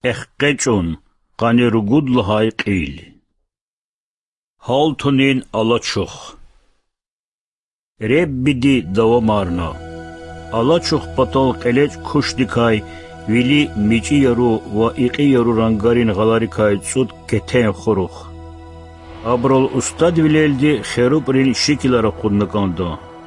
Ехкечун, қани ругудлахай қил. Халтунин алачух. Реббиди давамарна. Алачух патол қелеч кушдикай, вили мичияру ва иқияру рангарин галарикай цуд кетен хурух. Аброл устад вилелди херубрин шикилара қуднаканда.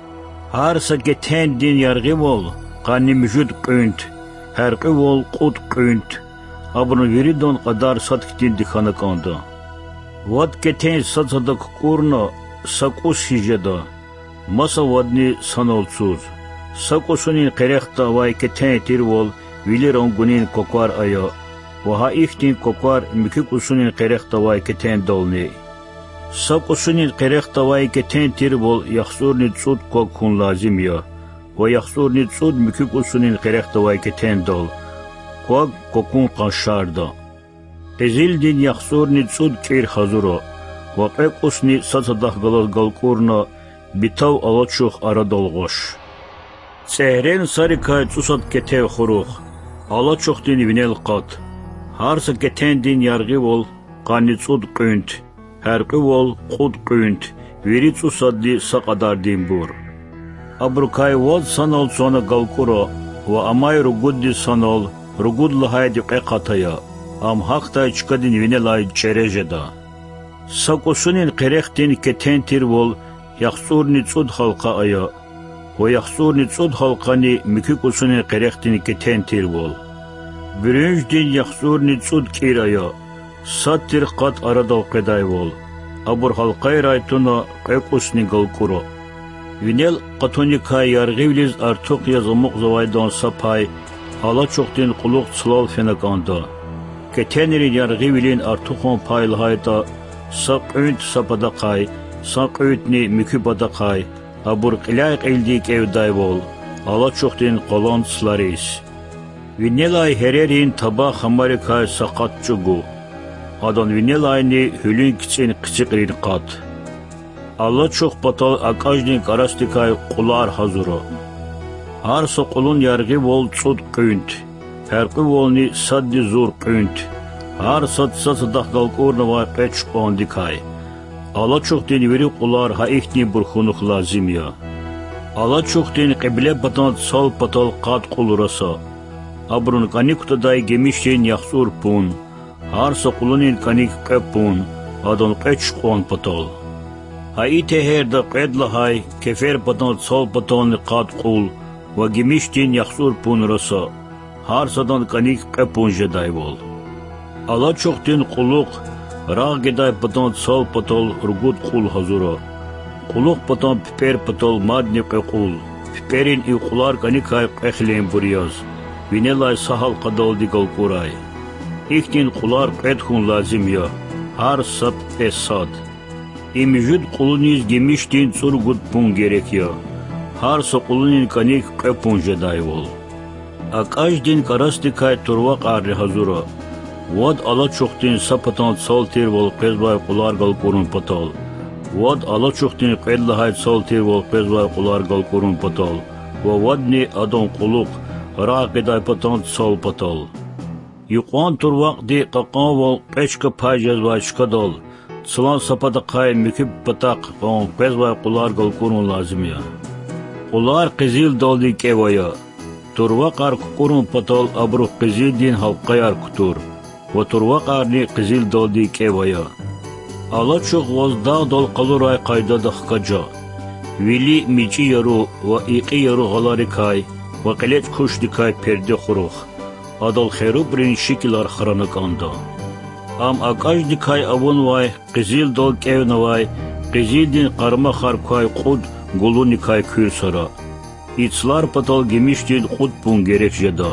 Харса кетен дин ярги вол, қани мжуд қунт, харқи вол қуд қунт. Абрун виридон qaдар satkitin dikhanakanda. Vad keten satsadak kurna sakus hijada. Masa vadni sanolsuz. Sakusunin qerekta vay keten tirvol vilirangunin kokwar aya. Vaha ihtin kokwar mikikusunin qerekta vay keten dolni. Sakusunin qerekta vay keten tirvol yaxsurni tsud kokun lazim ya. Va yaxsurni tsud mikikusunin qerekta vay keten dol. Quag kokun qasharda. Ezildin yaxsurni tsud kir hazuro. Va qequsni satsadah galal galkurna bitav alachuh aradolgosh. Sehren sarikay tsusat ketev khuruh. Alachuh din vinel qat. Harsa keten din yargi vol qani tsud qunt. Harqi vol qud qunt. Viri tsusat di saqadar din bur. Abrukay vod sanol sona galkuro. Va amay ruguddi sanol. Ругудлахай диққатая, ам хақтай чкадин винелай чережеда. Сакусунин қерехтин кетен тирвол, яхсурни цуд халқа ая, ва яхсурни цуд халқани микикусунин қерехтин кетен тирвол. Бірінждин яхсурни цуд кирая, саттир қат арадал қедайвол, абур халқай райтуна қеқусни галкуро. Винел қатуникай ярғивлиз артуқ язымуқ завайдан сапай, Alaçoqdin quluq çılal fenakanda. Keteniri yarğivilin artuqon paylhayda saqünt sapadaqay, saqütni mükübadaqay, abur qilay qildik evdayvol, Alaçoqdin qolon slaris. Vinelay hererin taba xamarikay saqatçugu, adan vinelayni hülün kiçin qıçıqrin qat. Alaçoq patal aqajdin qarastikay qular hazuro. Har soqulun yargı vol tsud qunt, harqi volni saddi zur qunt, har satsadah galkurna va qeç qondikay. Alaçoqdin veri qular ha ihni burxunuq lazim ya. Alaçoqdin qible batan sal patal qat qulurasa. Abrun qanikutaday gemişin yaxsur pun, har soqulunin qanik qepun, adon qeç qon patal. Ha iteherda qedlahay kefer batan sal patan qat qul, va gemiştin yaxsur pun rasa, har sadan qanik qepun jedayvol. Alaçoqdin quluq, rağ geday patan sal patal rugud qul hazura. Quluq patan piper patal madni qequl, piperin iqular qanikay qeqlen buryaz, vinelay sahal qadal digal quray. İhtin qular qedhun lazim ya, har sat esad. İmjud quluniz gemiştin surgud pun gerek ya. Har soqulunin qanik qepun jedayvol. Aqajdin qarastikay turvaq arri hazura. Vad alaçoqdin sapatan saltir vol qezbay qular galkurun patal. Vad alaçoqdin qedlahay saltir vol qezbay qular galkurun patal. Va vadni adon quluq raqiday patan sal patal. Yuqan turvaq di qaqan vol qechka pajaz va shkadal. Sılan sapadaqay mikib pataq qon qezbay qular galkurun lazim ya. Qular qizil doldi kevaya. Turvaqar kukurun patal abru qizil din halqayar kutur. Va turvaqarni qizil doldi kevaya. Alaçoq vazda dol qaluray qaydada xkaja. Vili mici yaru va iqi yaru ghalarikay va qilech kushdikay perde xuruq. Adal xerubrin shikilar xaranakanda. Am aqajdikay avun vay qizil dol kevnavay qizil din qarma xarkay qud Gulunikay kürsara. İtslar patal gemiştin qutpun gerekjeda.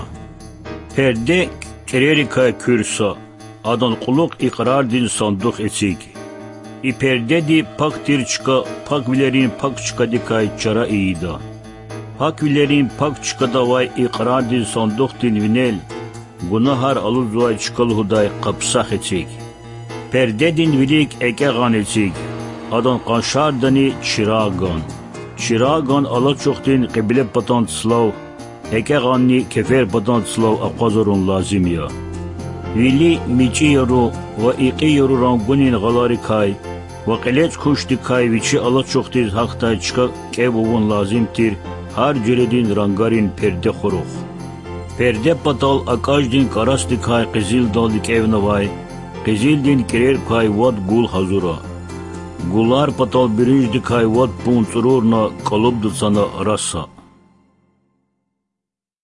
Perde kererikay kürsa. Adan quluq iqrar din sanduq etsik. İperde di paktirçka, pakvilerin pakçka dikay çara iyida. Pakvilerin pakçka davay iqrar din sanduq din vinel. Gunahar aluzvay çkal huday qapsaq etsik. Perde din vilik ekegan etsik. Adan qanşardani çiragan. Çiragan alaçoqdin qibile patan slav, ekeganni kefer patan slav aqazorun lazim ya. вили мичияру ва иқияру рангунин галарикай ва қилеч куштикай вичи ала чухтиз хақтачка кебувун лазим тир ҳар ҷиредин рангарин перде хурух. Перде патал акаждин карастикай қизил далди кевнавай, қизилдин киреркай вад гул хазура. Гулар патал бириждикай вад пунцурурна калубдуцана раса.